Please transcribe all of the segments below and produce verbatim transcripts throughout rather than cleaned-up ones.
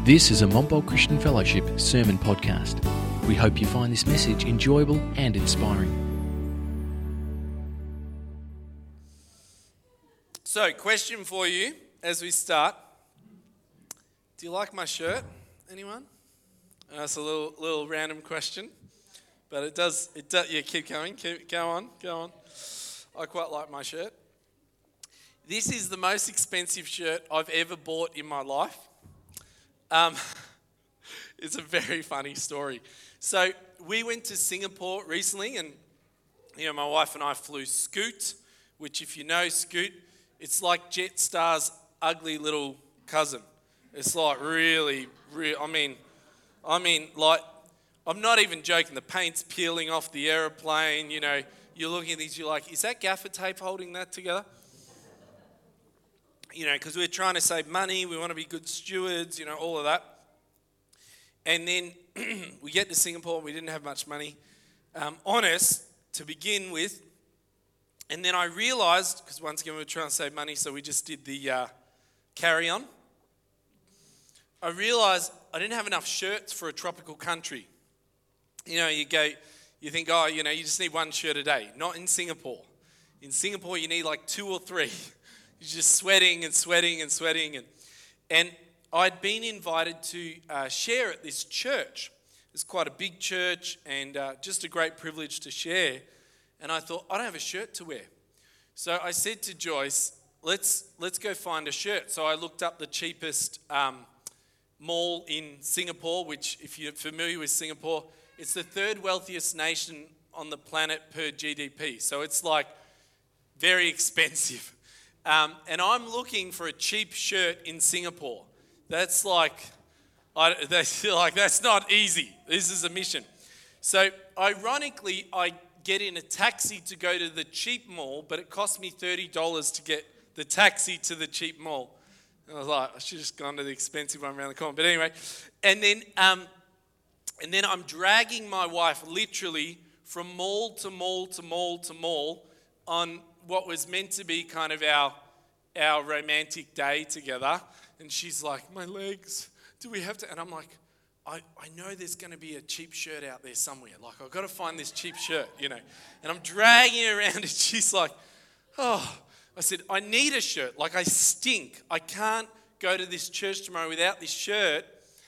This is a Montbult Christian Fellowship sermon podcast. We hope you find this message enjoyable and inspiring. So, question for you as we start. Do you like my shirt? Anyone? Uh, that's a little little random question, but it does, it does, yeah, keep going, keep, go on, go on. I quite like my shirt. This is the most expensive shirt I've ever bought in my life. Um, it's a very funny story. So we went to Singapore recently, and you know, my wife and I flew Scoot, which, if you know Scoot, it's like Jetstar's ugly little cousin. It's like really, really. I mean, I mean, like, I'm not even joking. The paint's peeling off the aeroplane. You know, you're looking at these. You're like, is that gaffer tape holding that together? You know, because we're trying to save money, we want to be good stewards, you know, all of that. And then we get to Singapore, we didn't have much money. Um, honest, to begin with. And then I realised, because once again we were trying to save money, so we just did the uh, carry-on. I realised I didn't have enough shirts for a tropical country. You know, you go, you think, oh, you know, you just need one shirt a day. Not in Singapore. In Singapore, you need like two or three. You're just sweating and sweating and sweating. And, and I'd been invited to uh, share at this church. It's quite a big church and uh, just a great privilege to share. And I thought, I don't have a shirt to wear. So I said to Joyce, let's let's go find a shirt. So I looked up the cheapest um, mall in Singapore, which, if you're familiar with Singapore, it's the third wealthiest nation on the planet per G D P. So it's like very expensive. Um, and I'm looking for a cheap shirt in Singapore. That's like, I, that's like, that's not easy. This is a mission. So ironically, I get in a taxi to go to the cheap mall, but it cost me thirty dollars to get the taxi to the cheap mall. And I was like, I should have just gone to the expensive one around the corner. But anyway, and then, um, and then I'm dragging my wife literally from mall to mall to mall to mall on what was meant to be kind of our our romantic day together. And she's like, my legs, do we have to? And I'm like, I, I know there's going to be a cheap shirt out there somewhere. Like, I've got to find this cheap shirt, you know. And I'm dragging her around, and she's like, oh. I said, I need a shirt. Like, I stink. I can't go to this church tomorrow without this shirt.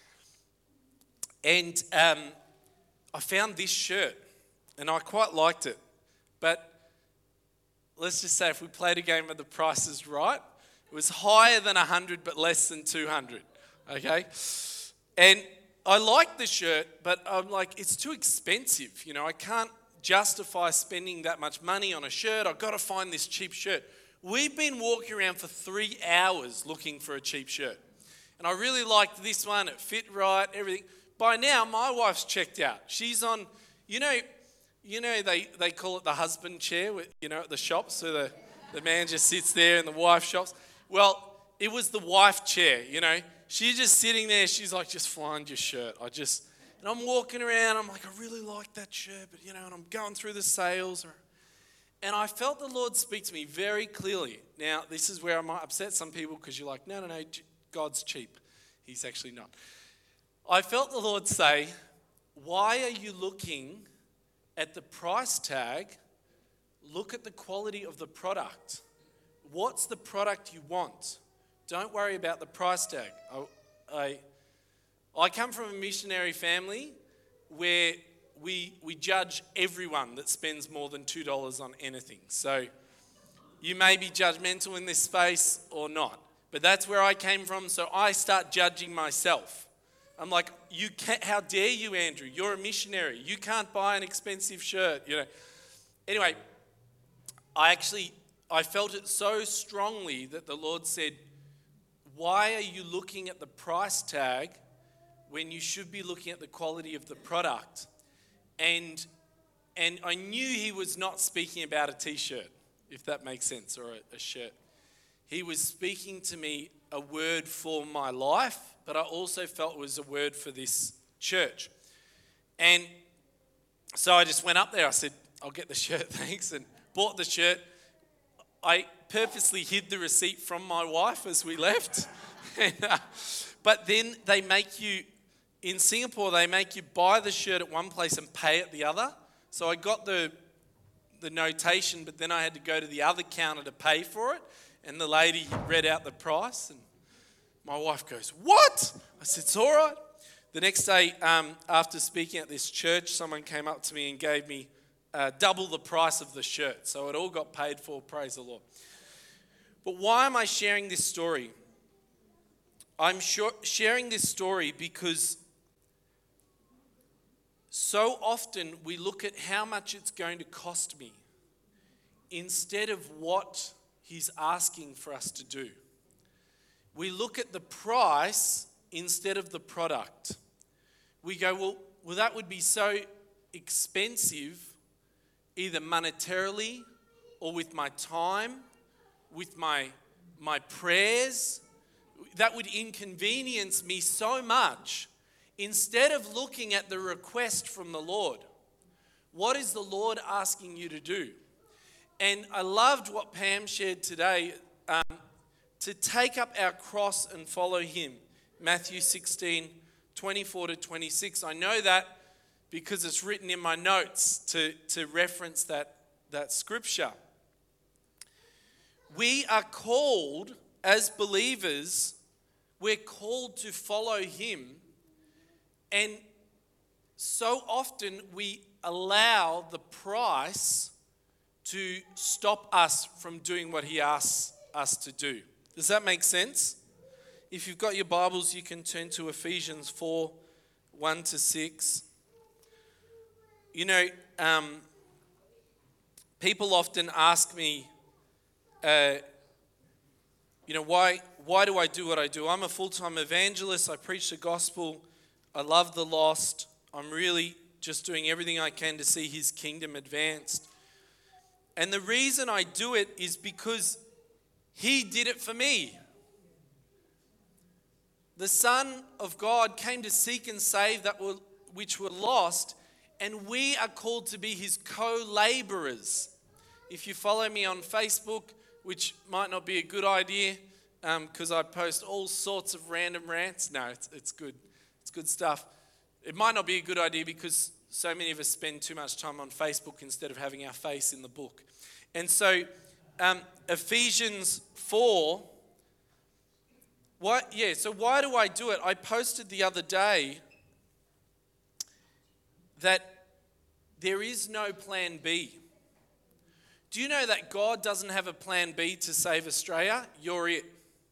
And um, I found this shirt, and I quite liked it. But let's just say if we played a game of the Price is Right, it was higher than one hundred but less than two hundred, okay? And I like the shirt, but I'm like, it's too expensive. You know, I can't justify spending that much money on a shirt. I've got to find this cheap shirt. We've been walking around for three hours looking for a cheap shirt. And I really liked this one. It fit right, everything. By now, my wife's checked out. She's on, you know... You know, they, they call it the husband chair, you know, at the shops, so the, the man just sits there and the wife shops. Well, it was the wife chair, you know. She's just sitting there, she's like, just find your shirt. I just, and I'm walking around, I'm like, I really like that shirt, but, you know, and I'm going through the sales. Or, and I felt the Lord speak to me very clearly. Now, this is where I might upset some people because you're like, no, no, no, God's cheap. He's actually not. I felt the Lord say, why are you looking at the price tag? Look at the quality of the product. What's the product you want? Don't worry about the price tag. I, I, I come from a missionary family where we we judge everyone that spends more than two dollars on anything. So you may be judgmental in this space or not, but that's where I came from, so I start judging myself. I'm like, you can't, how dare you, Andrew? You're a missionary. You can't buy an expensive shirt, you know. Anyway, I actually, I felt it so strongly that the Lord said, why are you looking at the price tag when you should be looking at the quality of the product? And, and I knew he was not speaking about a t-shirt, if that makes sense, or a, a shirt. He was speaking to me a word for my life, but I also felt it was a word for this church. And so I just went up there. I said, I'll get the shirt, thanks, and bought the shirt. I purposely hid the receipt from my wife as we left. and, uh, but then they make you, in Singapore, they make you buy the shirt at one place and pay at the other. So I got the the notation, but then I had to go to the other counter to pay for it. And the lady read out the price, and my wife goes, "What?" I said, "It's all right." The next day, um, after speaking at this church, someone came up to me and gave me uh, double the price of the shirt. So it all got paid for, praise the Lord. But why am I sharing this story? I'm sure, sharing this story because so often we look at how much it's going to cost me instead of what He's asking for us to do. We look at the price instead of the product. We go, well, well, that would be so expensive, either monetarily or with my time, with my, my prayers. That would inconvenience me so much. Instead of looking at the request from the Lord, what is the Lord asking you to do? And I loved what Pam shared today, um, to take up our cross and follow Him. Matthew sixteen, twenty-four to twenty-six. I know that because it's written in my notes to, to reference that, that scripture. We are called, as believers, we're called to follow Him. And so often we allow the price to stop us from doing what He asks us to do. Does that make sense? If you've got your Bibles, you can turn to Ephesians four, one to six. You know, um, people often ask me, uh, you know, why, why do I do what I do? I'm a full-time evangelist. I preach the gospel. I love the lost. I'm really just doing everything I can to see His kingdom advanced. And the reason I do it is because He did it for me. The Son of God came to seek and save that were, which were lost, and we are called to be His co-laborers. If you follow me on Facebook, which might not be a good idea because um, I post all sorts of random rants. No, it's, it's good. It's good stuff. It might not be a good idea because so many of us spend too much time on Facebook instead of having our face in the book. And so um, Ephesians four, why, yeah, so why do I do it? I posted the other day that there is no plan B. Do you know that God doesn't have a plan B to save Australia? You're it.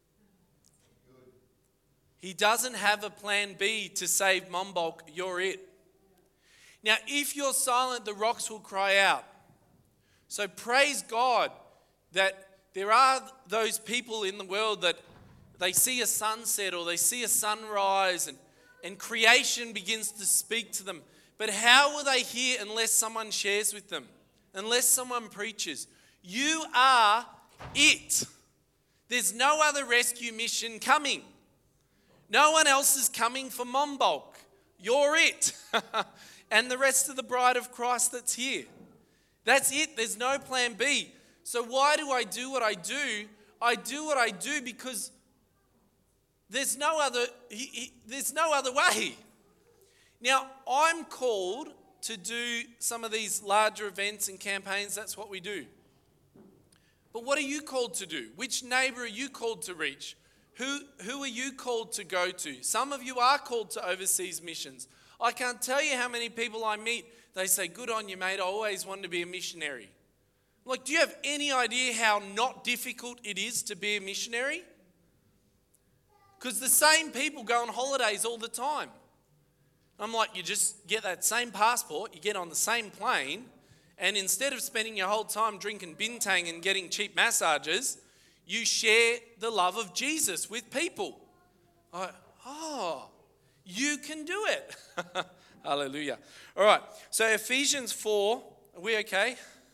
He doesn't have a plan B to save Mombolk. You're it. Now, if you're silent, the rocks will cry out. So praise God that there are those people in the world that they see a sunset or they see a sunrise and, and creation begins to speak to them. But how will they hear unless someone shares with them? Unless someone preaches? You are it. There's no other rescue mission coming. No one else is coming for Mombolk. You're it. And the rest of the bride of Christ that's here. That's it. There's no plan B. So why do I do what I do? I do what I do because there's no other, he, he, there's no other way. Now, I'm called to do some of these larger events and campaigns. That's what we do. But what are you called to do? Which neighbor are you called to reach? Who, who are you called to go to? Some of you are called to overseas missions. I can't tell you how many people I meet. They say, good on you, mate. I always wanted to be a missionary. Like, do you have any idea how not difficult it is to be a missionary? Because the same people go on holidays all the time. I'm like, you just get that same passport, you get on the same plane, and instead of spending your whole time drinking bintang and getting cheap massages, you share the love of Jesus with people. I, oh, you can do it. Hallelujah. All right, so Ephesians four, are we okay?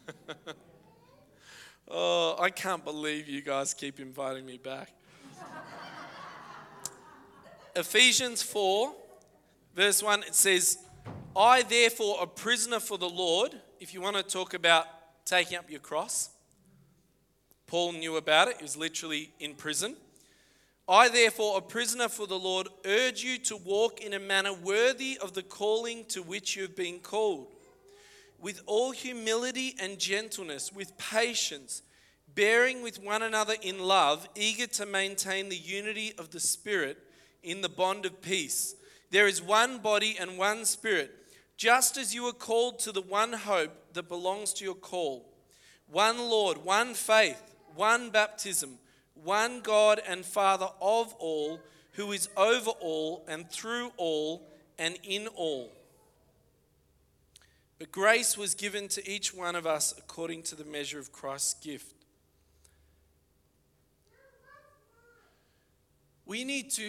Oh, I can't believe you guys keep inviting me back. Ephesians four, verse one, it says, I therefore, a prisoner for the Lord, if you want to talk about taking up your cross, Paul knew about it. He was literally in prison. I, therefore, a prisoner for the Lord, urge you to walk in a manner worthy of the calling to which you have been called, with all humility and gentleness, with patience, bearing with one another in love, eager to maintain the unity of the Spirit in the bond of peace. There is one body and one Spirit, just as you are called to the one hope that belongs to your call. One Lord, one faith, one baptism, one God and Father of all, who is over all and through all and in all. But grace was given to each one of us according to the measure of Christ's gift. We need to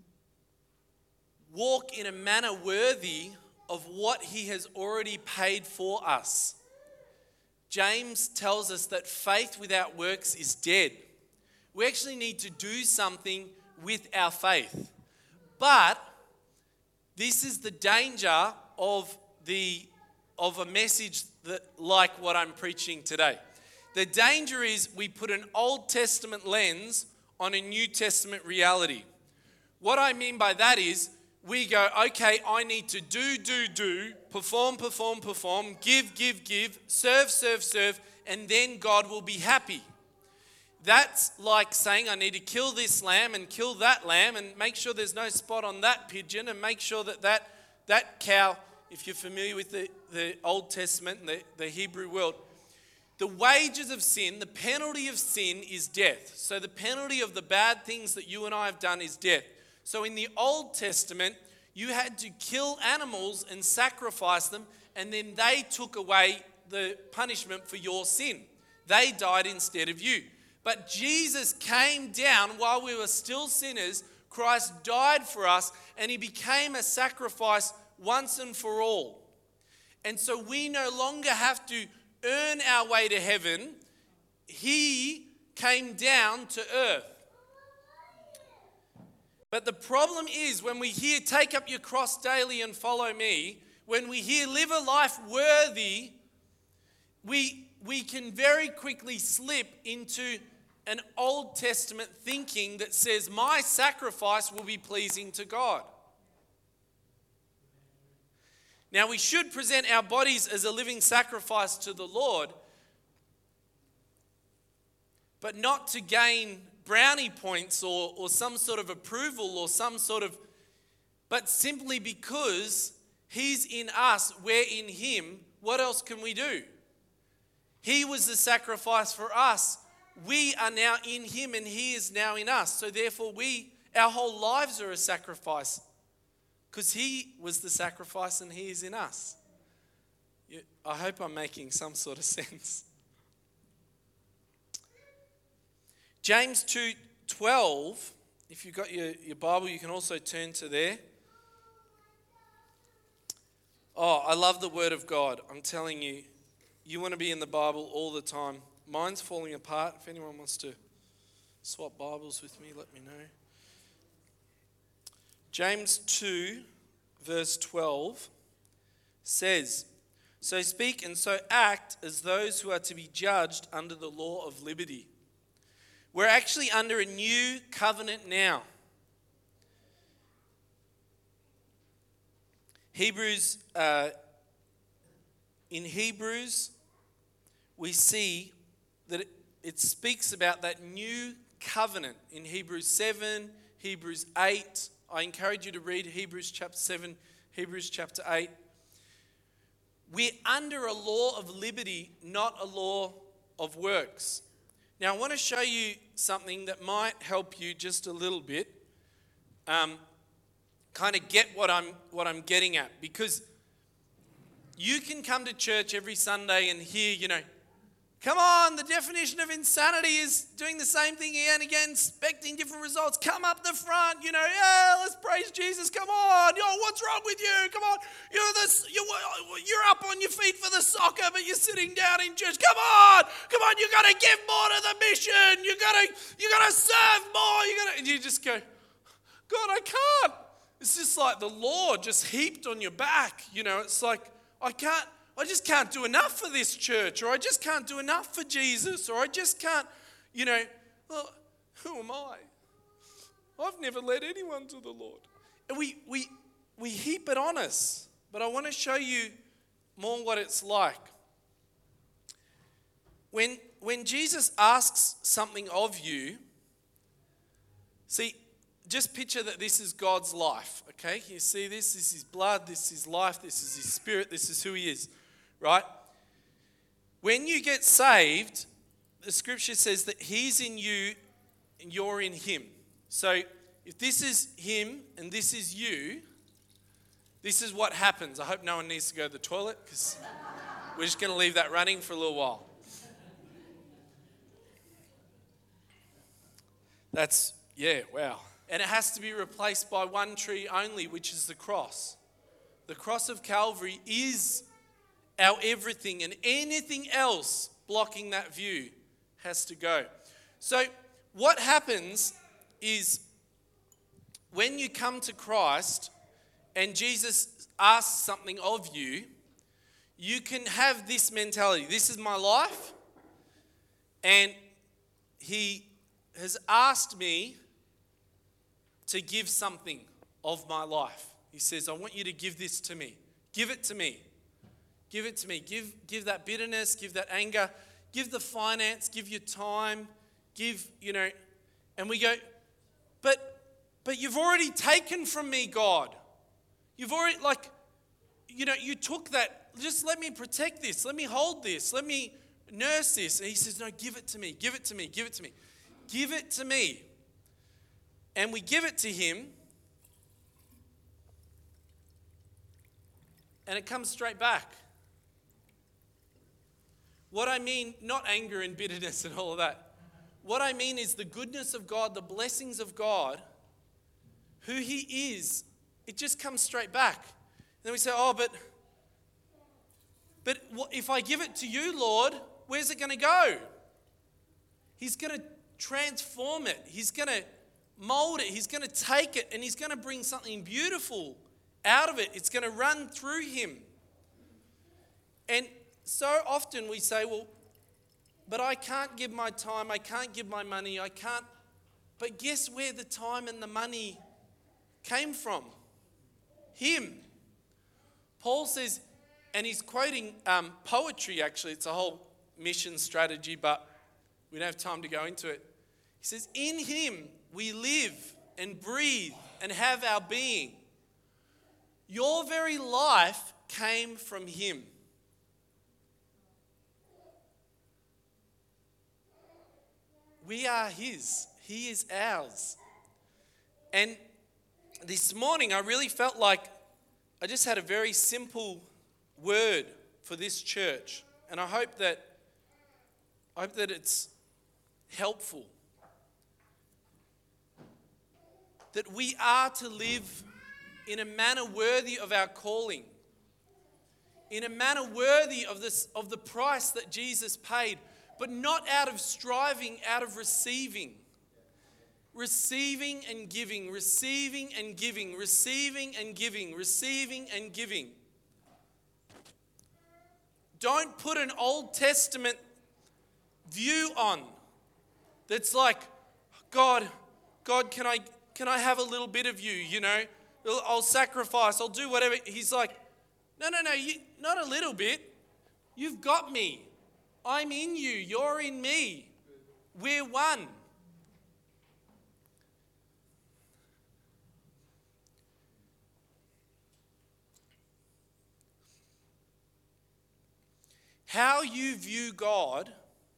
walk in a manner worthy of what he has already paid for us. James tells us that faith without works is dead. We actually need to do something with our faith. But this is the danger of the of a message that like what I'm preaching today. The danger is we put an Old Testament lens on a New Testament reality. What I mean by that is we go, okay, I need to do, do, do, perform, perform, perform, give, give, give, serve, serve, serve, and then God will be happy. That's like saying I need to kill this lamb and kill that lamb and make sure there's no spot on that pigeon and make sure that that, that cow, if you're familiar with the, the Old Testament and the, the Hebrew world, the wages of sin, the penalty of sin is death. So the penalty of the bad things that you and I have done is death. So in the Old Testament, you had to kill animals and sacrifice them, and then they took away the punishment for your sin. They died instead of you. But Jesus came down while we were still sinners. Christ died for us, and he became a sacrifice once and for all. And so we no longer have to earn our way to heaven. He came down to earth. But the problem is when we hear take up your cross daily and follow me, when we hear live a life worthy, we, we can very quickly slip into an Old Testament thinking that says my sacrifice will be pleasing to God. Now we should present our bodies as a living sacrifice to the Lord, but not to gain brownie points or, or some sort of approval or some sort of, but simply because he's in us, we're in him. What else can we do? He was the sacrifice for us. We are now in him and he is now in us. So therefore we, our whole lives are a sacrifice because he was the sacrifice and he is in us. I hope I'm making some sort of sense. James two twelve, if you've got your, your Bible, you can also turn to there. Oh, I love the Word of God. I'm telling you, you want to be in the Bible all the time. Mine's falling apart. If anyone wants to swap Bibles with me, let me know. James two, verse twelve says, "So speak and so act as those who are to be judged under the law of liberty." We're actually under a new covenant now. Hebrews, uh, in Hebrews, we see that it, it speaks about that new covenant in Hebrews seven, Hebrews eight. I encourage you to read Hebrews chapter seven, Hebrews chapter eight. We're under a law of liberty, not a law of works. Now, I want to show you something that might help you just a little bit, um, kind of get what I'm what I'm getting at. Because you can come to church every Sunday and hear, you know, come on, the definition of insanity is doing the same thing again and again, expecting different results. Come up the front, you know, yeah, let's praise Jesus. Come on, yo, what's wrong with you? Come on, you're this, you're, you're up on your feet for the soccer, but you're sitting down in church. Come on, come on, you got to give more to the mission. You got to, you got to serve more. You got to, and you just go, God, I can't. It's just like the law just heaped on your back. You know, it's like I can't. I just can't do enough for this church, or I just can't do enough for Jesus, or I just can't, You know, well, who am I? I've never led anyone to the Lord. And we, we, we heap it on us. But I want to show you more what it's like. When, when Jesus asks something of you, see, just picture that this is God's life, okay? You see this? This is his blood, this is his life, this is his spirit, this is who he is, right? When you get saved, the scripture says that he's in you and you're in him. So if this is him and this is you, this is what happens. I hope no one needs to go to the toilet because we're just going to leave that running for a little while. That's, yeah, wow. And it has to be replaced by one tree only, which is the cross. The cross of Calvary is our everything, and anything else blocking that view has to go. So what happens is when you come to Christ and Jesus asks something of you, you can have this mentality. This is my life, and he has asked me to give something of my life. He says, I want you to give this to me. Give it to me. Give it to me. Give, give that bitterness, give that anger, give the finance, give your time, give, you know, and we go, but, but you've already taken from me, God. You've already, like, you know, you took that. Just let me protect this. Let me hold this. Let me nurse this. And he says, no, give it to me. Give it to me. Give it to me. Give it to me. And we give it to him. And it comes straight back. What I mean, not anger and bitterness and all of that. What I mean is the goodness of God, the blessings of God, who he is, it just comes straight back. And then we say, oh, but, but if I give it to you, Lord, where's it going to go? He's going to transform it. He's going to mold it. He's going to take it, and he's going to bring something beautiful out of it. It's going to run through him. And so often we say, well, but I can't give my time, I can't give my money, I can't. But guess where the time and the money came from? Him. Paul says, and he's quoting um, poetry actually, it's a whole mission strategy, but we don't have time to go into it. He says, in him we live and breathe and have our being. Your very life came from him. We are his. He is ours. And this morning I really felt like I just had a very simple word for this church. And I hope that I hope that it's helpful. That we are to live in a manner worthy of our calling. In a manner worthy of this of the price that Jesus paid. But not out of striving, out of receiving. Receiving and giving, receiving and giving, receiving and giving, receiving and giving. Don't put an Old Testament view on that's like, God, God, can I can I have a little bit of you, you know? I'll sacrifice, I'll do whatever. He's like, no, no, no, you, not a little bit. You've got me. I'm in you. You're in me. We're one. How you view God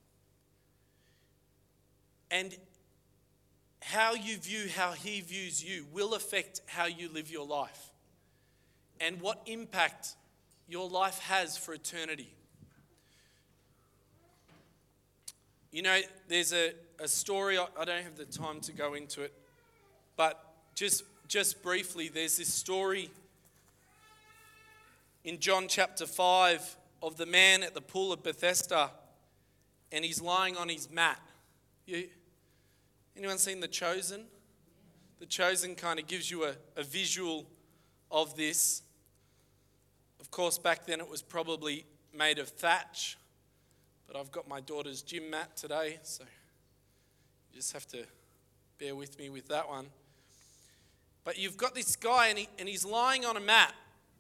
and how you view how he views you will affect how you live your life and what impact your life has for eternity. You know, there's a, a story, I don't have the time to go into it, but just, just briefly, there's this story in John chapter five of the man at the pool of Bethesda, and he's lying on his mat. You, anyone seen The Chosen? The Chosen kind of gives you a, a visual of this. Of course, back then it was probably made of thatch. But I've got my daughter's gym mat today, so You just have to bear with me with that one. But you've got this guy and, he, and he's lying on a mat.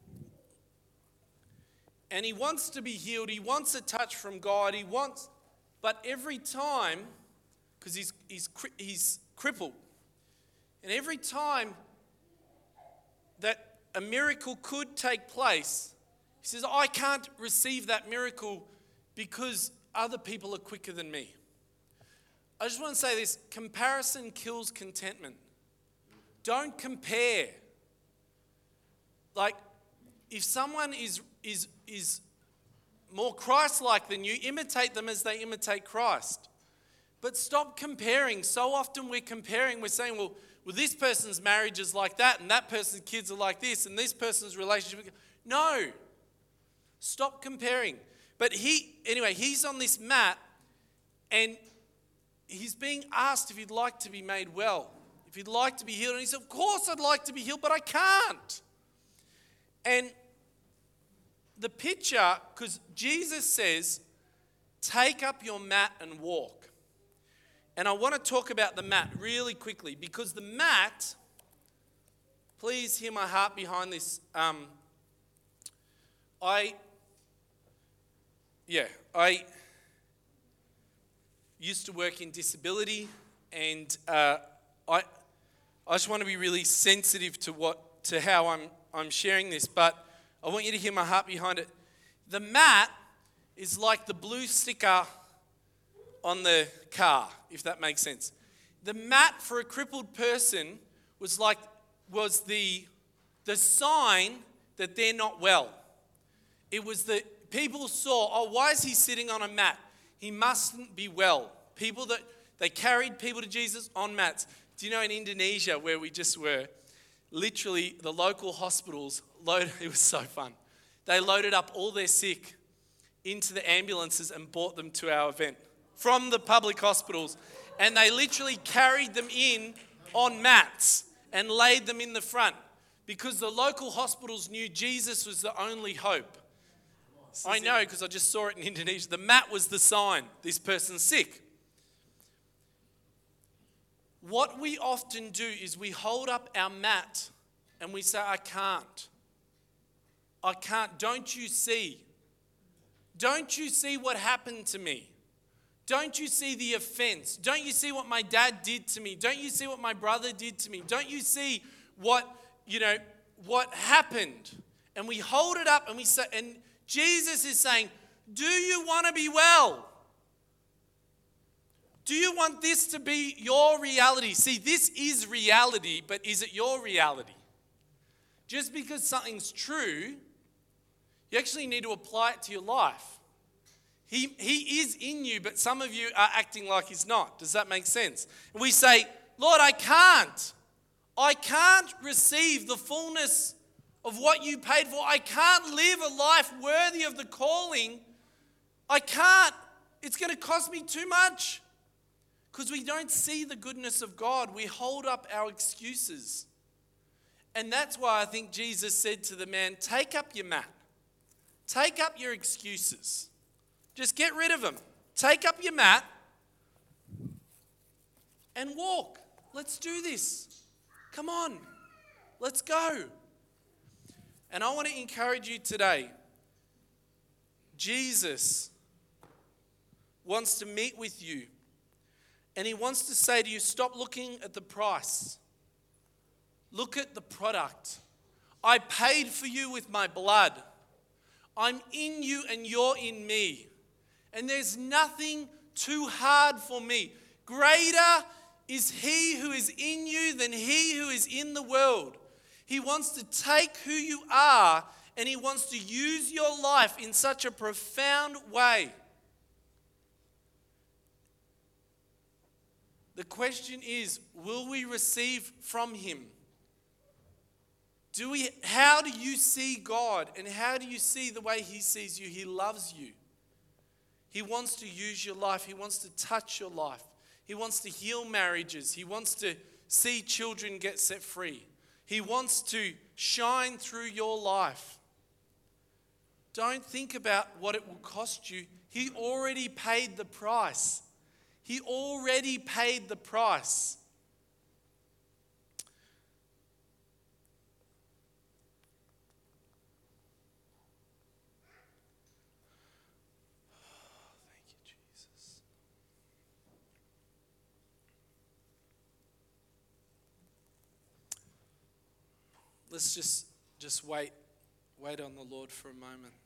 And he wants to be healed. He wants a touch from God. He wants, but every time, because he's, he's, he's crippled, and every time that a miracle could take place, he says, I can't receive that miracle because other people are quicker than me. I just want to say this, comparison kills contentment. Don't compare. Like, if someone is is is more Christ-like than you, imitate them as they imitate Christ. But stop comparing. So often we're comparing, we're saying, well, well, this person's marriage is like that, and that person's kids are like this, and this person's relationship. No. Stop comparing. But he, anyway, he's on this mat, and he's being asked if he'd like to be made well, if he'd like to be healed. And he said, of course I'd like to be healed, but I can't. And the picture, because Jesus says, take up your mat and walk. And I want to talk about the mat really quickly, because the mat, please hear my heart behind this. Um, I, yeah, I used to work in disability, and uh, I, I just want to be really sensitive to what, to how I'm, I'm sharing this, but I want you to hear my heart behind it. The mat is like the blue sticker on the car, if that makes sense. The mat for a crippled person was like was the the sign that they're not well. It was the people saw, oh, why is he sitting on a mat? He mustn't be well. People that they carried people to Jesus on mats. Do you know in Indonesia where we just were, literally the local hospitals loaded, it was so fun. They loaded up all their sick into the ambulances and brought them to our event from the public hospitals. And they literally carried them in on mats and laid them in the front because the local hospitals knew Jesus was the only hope. I know because I just saw it in Indonesia. The mat was the sign. This person's sick. What we often do is we hold up our mat and we say, I can't. I can't. Don't you see? Don't you see what happened to me? Don't you see the offense? Don't you see what my dad did to me? Don't you see what my brother did to me? Don't you see what, you know, what happened? And we hold it up and we say, and Jesus is saying, do you want to be well? Do you want this to be your reality? See, this is reality, but is it your reality? Just because something's true, you actually need to apply it to your life. He, he is in you, but some of you are acting like he's not. Does that make sense? And we say, Lord, I can't. I can't receive the fullness of what you paid for. I can't live a life worthy of the calling. I can't. It's going to cost me too much. Because we don't see the goodness of God. We hold up our excuses. And that's why I think Jesus said to the man, take up your mat. Take up your excuses. Just get rid of them. Take up your mat and walk. Let's do this. Come on. Let's go. And I want to encourage you today. Jesus wants to meet with you. And he wants to say to you, stop looking at the price. Look at the product. I paid for you with my blood. I'm in you and you're in me. And there's nothing too hard for me. Greater is he who is in you than he who is in the world. He wants to take who you are and he wants to use your life in such a profound way. The question is, will we receive from him? Do we? How do you see God and how do you see the way he sees you? He loves you. He wants to use your life. He wants to touch your life. He wants to heal marriages. He wants to see children get set free. He wants to shine through your life. Don't think about what it will cost you. He already paid the price. He already paid the price. Thank you, Jesus. Let's just, just wait, wait on the Lord for a moment.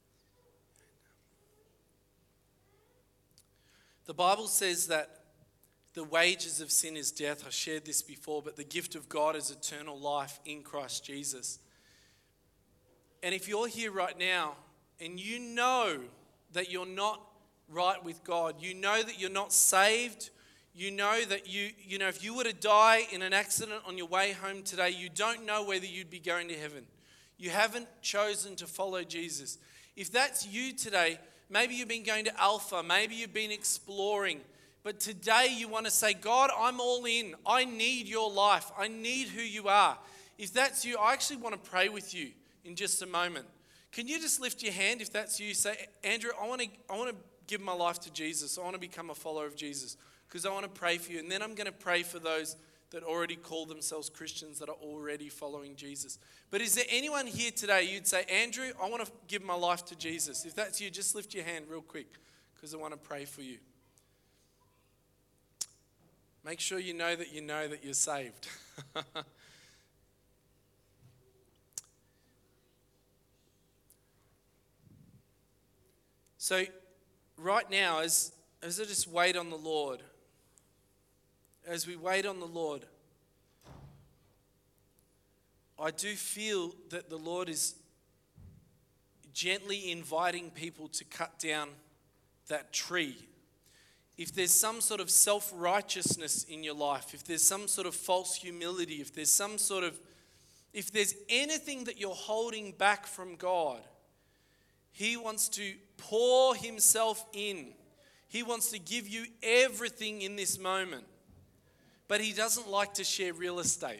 The Bible says that the wages of sin is death. I shared this before, but the gift of God is eternal life in Christ Jesus. And if you're here right now and you know that you're not right with God, you know that you're not saved, you know that you, you know, if you were to die in an accident on your way home today, you don't know whether you'd be going to heaven. You haven't chosen to follow Jesus. If that's you today, maybe you've been going to Alpha, maybe you've been exploring, but today you want to say, God, I'm all in. I need your life. I need who you are. If that's you, I actually want to pray with you in just a moment. Can you just lift your hand if that's you? Say, Andrew, I want to, I want to give my life to Jesus. I want to become a follower of Jesus because I want to pray for you. And then I'm going to pray for those that already call themselves Christians that are already following Jesus. But is there anyone here today you'd say, Andrew, I want to give my life to Jesus? If that's you, just lift your hand real quick because I want to pray for you. Make sure you know that you know that you're saved. So right now, as, as I just wait on the Lord, as we wait on the Lord, I do feel that the Lord is gently inviting people to cut down that tree. If there's some sort of self-righteousness in your life, if there's some sort of false humility, if there's some sort of, if there's anything that you're holding back from God, He wants to pour Himself in. He wants to give you everything in this moment. But He doesn't like to share real estate.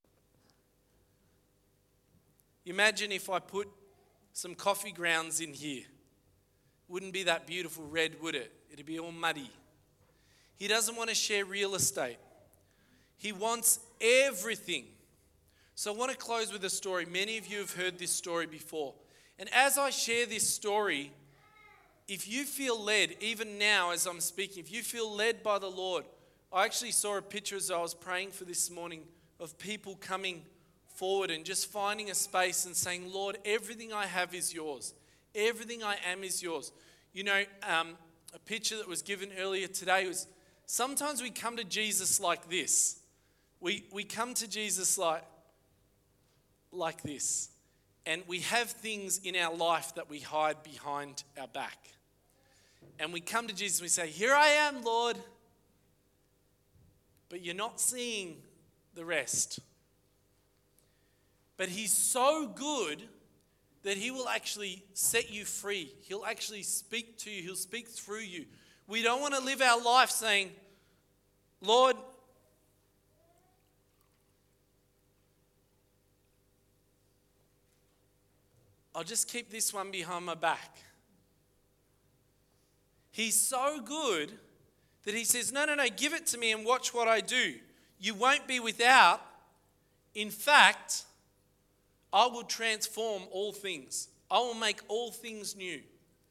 Imagine if I put some coffee grounds in here. Wouldn't be that beautiful red, would it? It'd be all muddy. He doesn't want to share real estate. He wants everything. So I want to close with a story. Many of you have heard this story before. And as I share this story, if you feel led, even now as I'm speaking, if you feel led by the Lord, I actually saw a picture as I was praying for this morning of people coming forward and just finding a space and saying, Lord, everything I have is yours. Everything I am is yours. You know, um, a picture that was given earlier today was sometimes we come to Jesus like this. We we come to Jesus like, like this. And we have things in our life that we hide behind our back. And we come to Jesus and we say, here I am, Lord. But you're not seeing the rest. But He's so good that He will actually set you free. He'll actually speak to you. He'll speak through you. We don't want to live our life saying, Lord, I'll just keep this one behind my back. He's so good that He says, no, no, no, give it to me and watch what I do. You won't be without. In fact, I will transform all things. I will make all things new.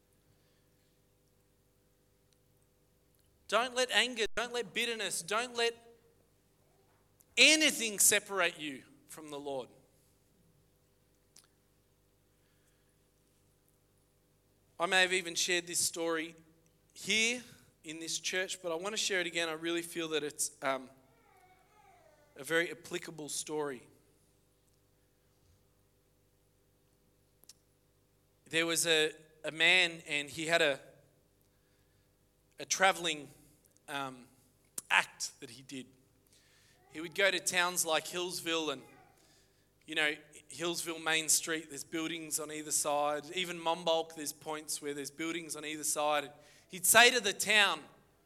Don't let anger, don't let bitterness, don't let anything separate you from the Lord. I may have even shared this story here in this church, but I want to share it again. I really feel that it's um, a very applicable story. There was a, a man and he had a, a traveling um, act that he did. He would go to towns like Hillsville and, you know, Hillsville Main Street, there's buildings on either side. Even Monbulk, there's points where there's buildings on either side. And he'd say to the town,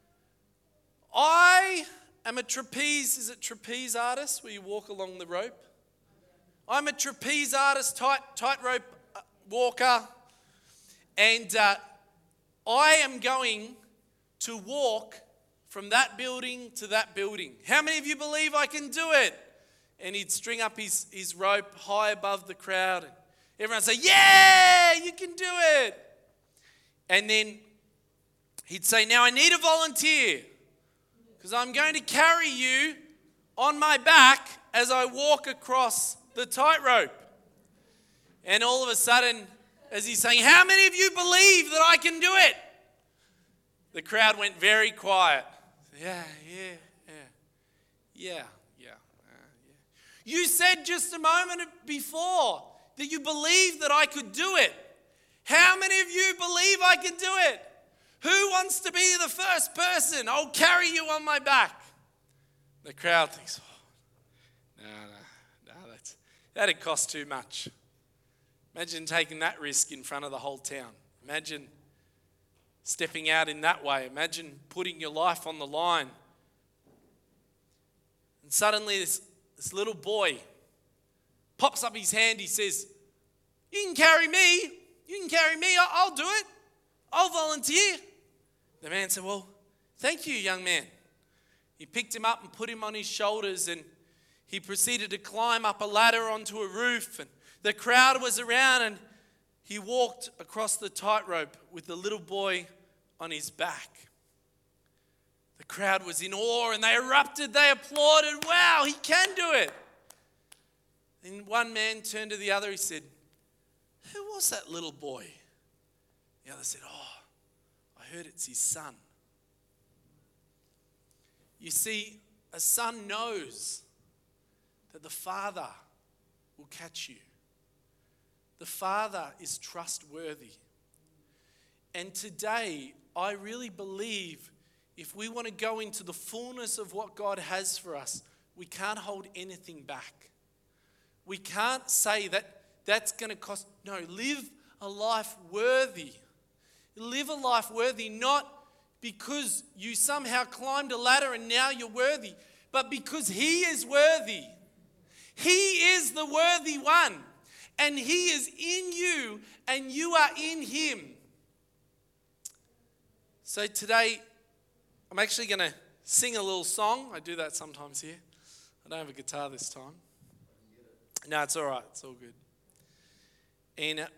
I am a trapeze, is it trapeze artist where you walk along the rope? I'm a trapeze artist, tight tightrope walker, and uh, I am going to walk from that building to that building. How many of you believe I can do it? And he'd string up his, his rope high above the crowd. And everyone would say, yeah, you can do it. And then he'd say, now I need a volunteer because I'm going to carry you on my back as I walk across the tightrope. And all of a sudden, as he's saying, how many of you believe that I can do it? The crowd went very quiet. Yeah, yeah, yeah, yeah, yeah, uh, yeah. You said just a moment before that you believed that I could do it. How many of you believe I can do it? Who wants to be the first person? I'll carry you on my back. The crowd thinks, oh, no, no, no, that's, that'd cost too much. Imagine taking that risk in front of the whole town. Imagine stepping out in that way. Imagine putting your life on the line. And suddenly this, this little boy pops up his hand. He says, you can carry me. You can carry me. I'll, I'll do it. I'll volunteer. The man said, well, thank you, young man. He picked him up and put him on his shoulders, and he proceeded to climb up a ladder onto a roof, and the crowd was around, and he walked across the tightrope with the little boy on his back. The crowd was in awe, and they erupted, they applauded. Wow, he can do it. And one man turned to the other, he said, who was that little boy? The other said, oh, I heard it's his son. You see, a son knows that the father will catch you. The Father is trustworthy. And today, I really believe if we want to go into the fullness of what God has for us, we can't hold anything back. We can't say that that's going to cost. No, live a life worthy. Live a life worthy, not because you somehow climbed a ladder and now you're worthy, but because He is worthy. He is the worthy one. And He is in you, and you are in Him. So today, I'm actually going to sing a little song. I do that sometimes here. I don't have a guitar this time. No, it's all right. It's all good. And uh,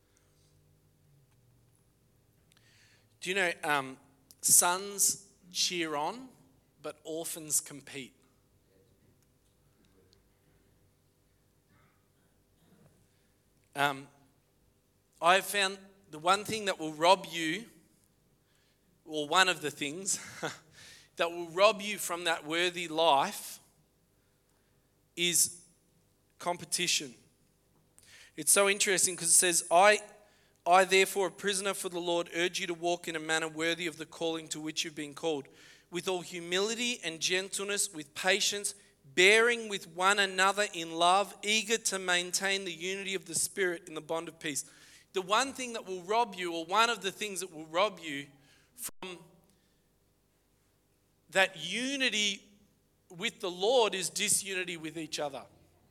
do you know, um, sons cheer on, but orphans compete. Um, I've found the one thing that will rob you, or one of the things that will rob you from that worthy life is competition. It's so interesting because it says, I, I therefore, a prisoner for the Lord, urge you to walk in a manner worthy of the calling to which you've been called, with all humility and gentleness, with patience, bearing with one another in love, eager to maintain the unity of the Spirit in the bond of peace. The one thing that will rob you, or one of the things that will rob you from that unity with the Lord, is disunity with each other.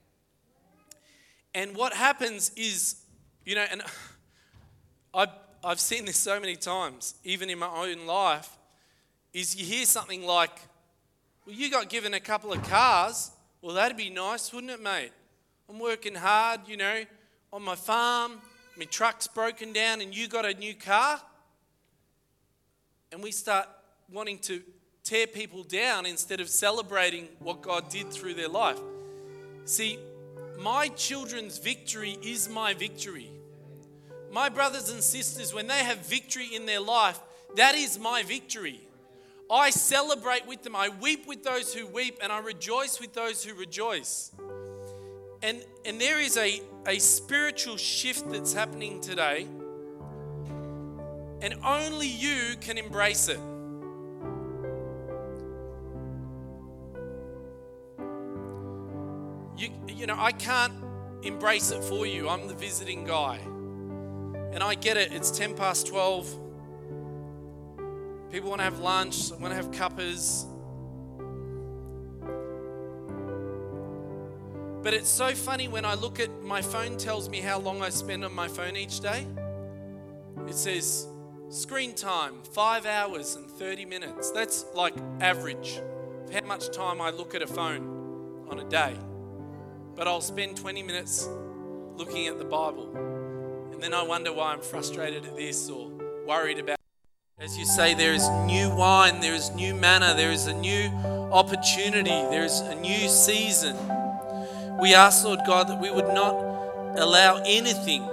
And what happens is, you know, and I've, I've seen this so many times, even in my own life, is you hear something like, well, you got given a couple of cars. Well, that'd be nice, wouldn't it, mate? I'm working hard, you know, on my farm. My truck's broken down and you got a new car. And we start wanting to tear people down instead of celebrating what God did through their life. See, my children's victory is my victory. My brothers and sisters, when they have victory in their life, that is my victory. I celebrate with them. I weep with those who weep, and I rejoice with those who rejoice. And, and there is a, a spiritual shift that's happening today, and only you can embrace it. You, you know, I can't embrace it for you. I'm the visiting guy. And I get it. It's ten past twelve. People want to have lunch, want to have cuppers. But it's so funny when I look at my phone, tells me how long I spend on my phone each day. It says Screen time, five hours and thirty minutes. That's like average of how much time I look at a phone on a day. But I'll spend twenty minutes looking at the Bible. And then I wonder why I'm frustrated at this or worried about it. As you say, there is new wine, there is new manna, there is a new opportunity, there is a new season. We ask, Lord God, that we would not allow anything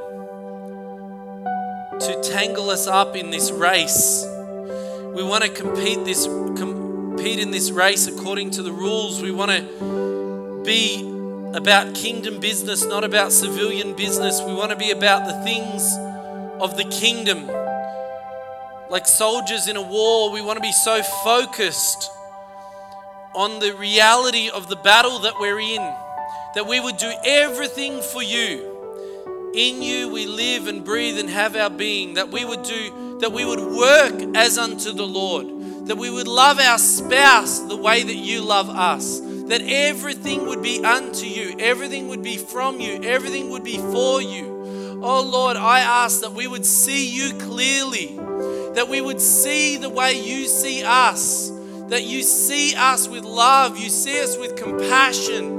to tangle us up in this race. We want to compete this compete in this race according to the rules. We want to be about kingdom business, not about civilian business. We want to be about the things of the kingdom. Like soldiers in a war, we want to be so focused on the reality of the battle that we're in, that we would do everything for you. In you we live and breathe and have our being, that we would do, that we would work as unto the Lord, that we would love our spouse the way that you love us, that everything would be unto you, everything would be from you, everything would be for you. Oh Lord, I ask that we would see you clearly, that we would see the way you see us, that you see us with love, you see us with compassion,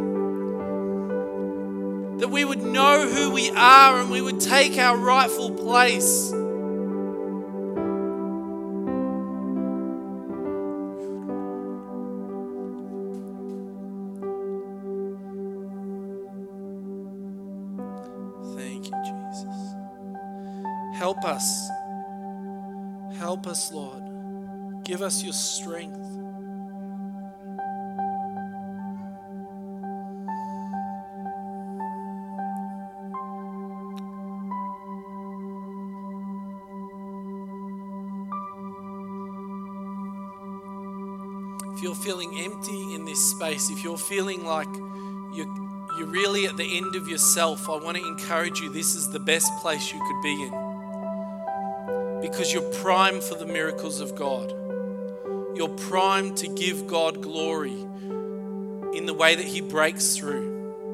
that we would know who we are and we would take our rightful place. Thank you, Jesus. Help us. Help us, Lord. Give us your strength. If you're feeling empty in this space, if you're feeling like you're, you're really at the end of yourself, I want to encourage you, this is the best place you could be in. Because you're primed for the miracles of God. You're primed to give God glory in the way that He breaks through.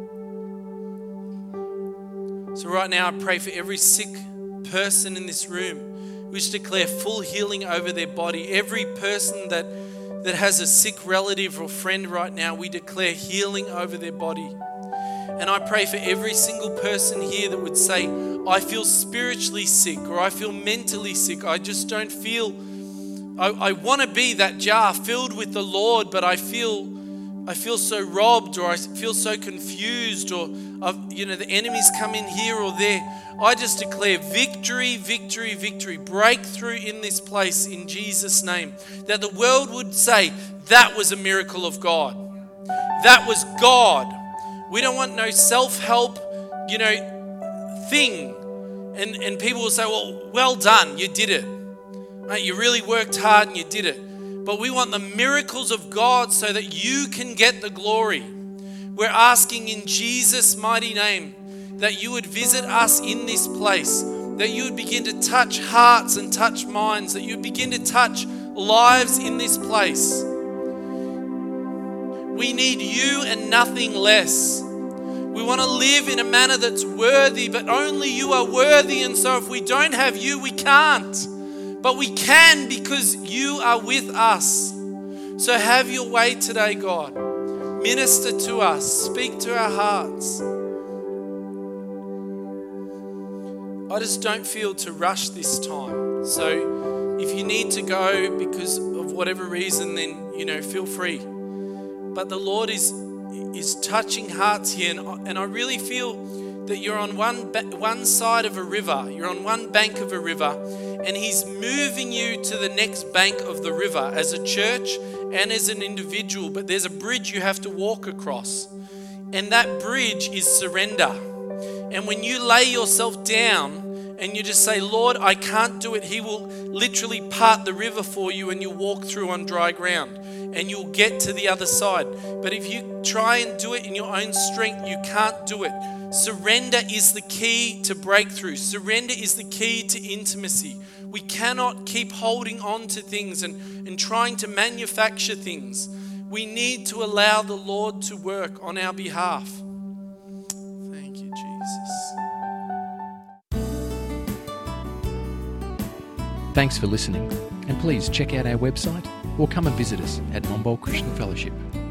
So right now I pray for every sick person in this room. We just declare full healing over their body. Every person that that has a sick relative or friend right now, we declare healing over their body. And I pray for every single person here that would say, I feel spiritually sick or I feel mentally sick. I just don't feel, I, I want to be that jar filled with the Lord, but I feel I feel so robbed or I feel so confused or I've, you know, the enemy's come in here or there. I just declare victory, victory, victory, breakthrough in this place in Jesus' name. That the world would say, that was a miracle of God. That was God. We don't want no self-help, you know, thing. And, and people will say, well, well done, you did it. Right? You really worked hard and you did it. But we want the miracles of God so that you can get the glory. We're asking in Jesus' mighty name that you would visit us in this place, that you would begin to touch hearts and touch minds, that you would begin to touch lives in this place. We need you and nothing less. We want to live in a manner that's worthy, but only you are worthy. And so if we don't have you, we can't. But we can because you are with us. So have your way today, God. Minister to us. Speak to our hearts. I just don't feel to rush this time. So if you need to go because of whatever reason, then, you know, feel free. But the Lord is, is touching hearts here. And, and I really feel that you're on one one side of a river, you're on one bank of a river, and He's moving you to the next bank of the river as a church and as an individual. But there's a bridge you have to walk across, and that bridge is surrender. And when you lay yourself down and you just say, Lord, I can't do it, He will literally part the river for you and you'll walk through on dry ground and you'll get to the other side. But if you try and do it in your own strength, you can't do it. Surrender is the key to breakthrough. Surrender is the key to intimacy. We cannot keep holding on to things and, and trying to manufacture things. We need to allow the Lord to work on our behalf. Thank you, Jesus. Thanks for listening, and please check out our website or come and visit us at Monbol Christian Fellowship.